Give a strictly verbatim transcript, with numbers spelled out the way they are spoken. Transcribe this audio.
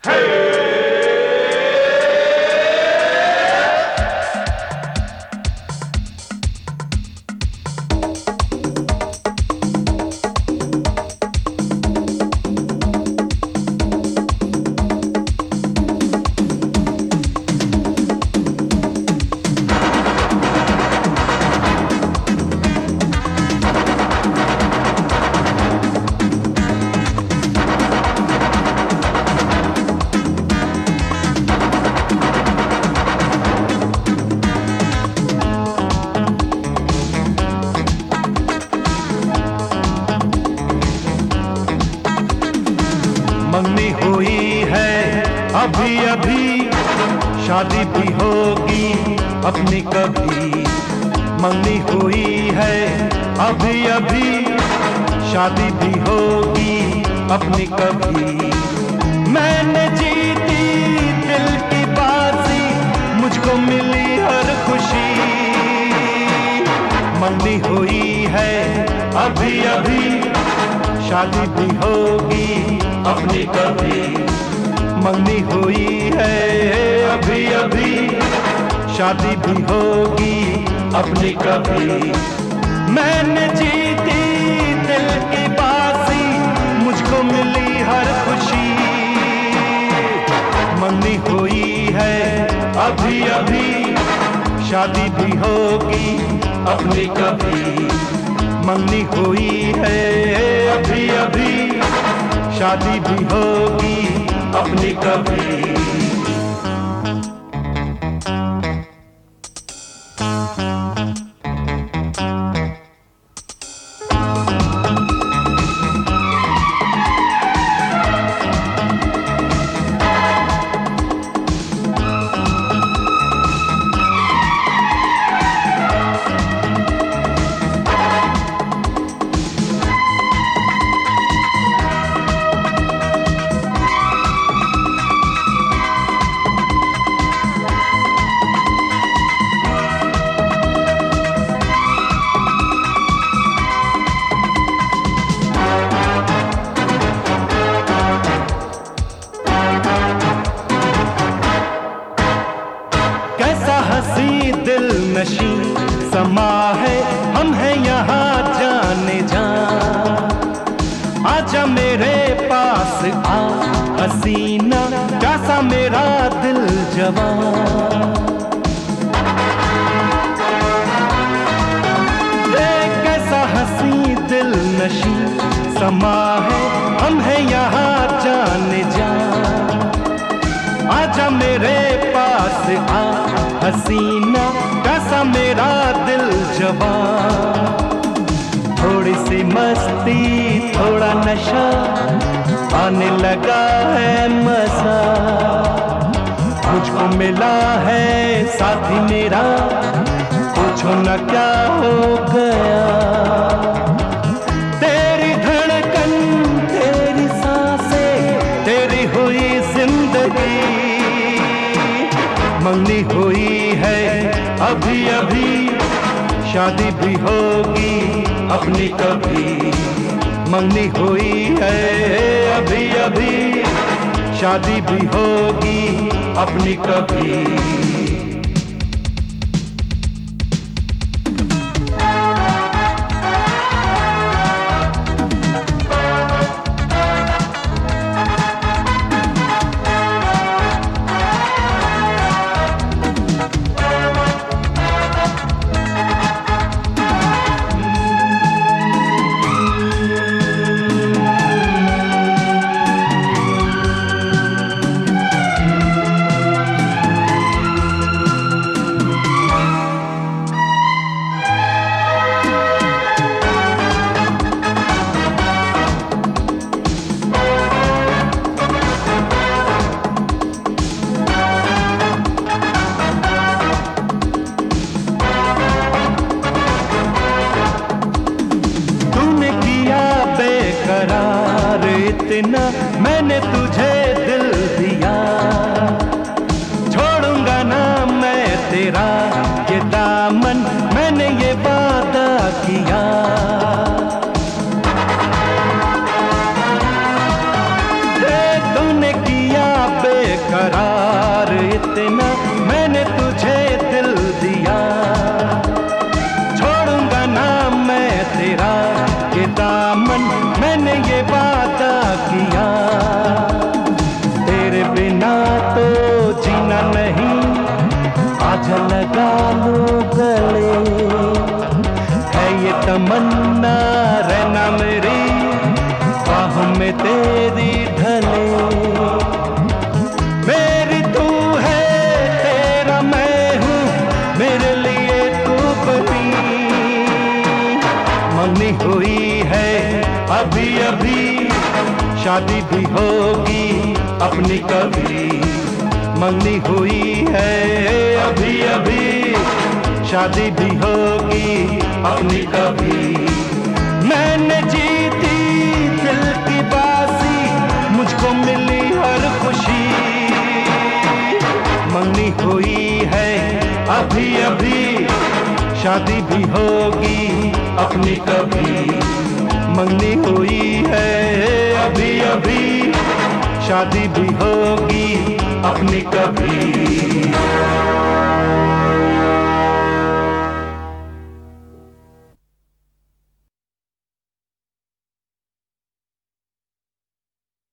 मंगनी हुई है अभी अभी, शादी भी होगी अपनी कभी। मंगनी हुई है अभी अभी, शादी भी होगी अपनी कभी। मैंने जीती दिल की बाजी, मुझको मिली हर खुशी। मंगनी हुई है अभी अभी, शादी भी होगी अपनी कभी। मंगनी हुई है अभी अभी, शादी भी होगी अपनी कभी। मैंने जीती दिल की बाजी, मुझको मिली हर खुशी। मंगनी हुई है अभी अभी, शादी भी होगी अपनी कभी। मंगनी हुई है अभी अभी, शादी भी होगी अपनी कभी। हंसी दिल नशी समा है, हम हैं यहाँ जाने जा। आजा मेरे पास आ हसीना, कैसा मेरा दिल जवान। कैसा हंसी दिल नशी समा है, हम हैं यहाँ जाने जा। आजा मेरे पास आ हसीना, कैसा मेरा दिल जवान। थोड़ी सी मस्ती थोड़ा नशा, आने लगा है मजा। मुझको मिला है साथी मेरा, पूछो न क्या हो गया। तेरी धड़कन तेरी सांसें, तेरी हुई जिंदगी। मंगनी हुई है अभी अभी, शादी भी होगी अपनी कभी। मंगनी हुई है अभी अभी, शादी भी होगी अपनी कभी। इतना मैंने तुझे दिल दिया, छोड़ूंगा ना मैं तेरा ये दामन, मैंने ये वादा किया। तूने किया बेकरार इतना मैंने तुझे दिल दिया, छोड़ूंगा ना मैं तेरा ये दामन, मैंने ये वादा किया। तेरे बिना तो जीना नहीं, आज लगा लो गले, है ये तमन्ना रहना मेरी बाहों में तेरी ढले। मेरी तू है तेरा मैं हूँ, मेरे लिए तू बनी। मंगनी हुई है अभी अभी, शादी भी होगी अपनी कभी। मंगनी हुई है अभी अभी, शादी भी होगी अपनी कभी। मैंने जीती दिल की बाजी, मुझको मिली हर खुशी। मंगनी हुई है अभी अभी, शादी भी होगी अपनी कभी। मंगनी हुई है अभी अभी, शादी भी होगी अपनी कभी।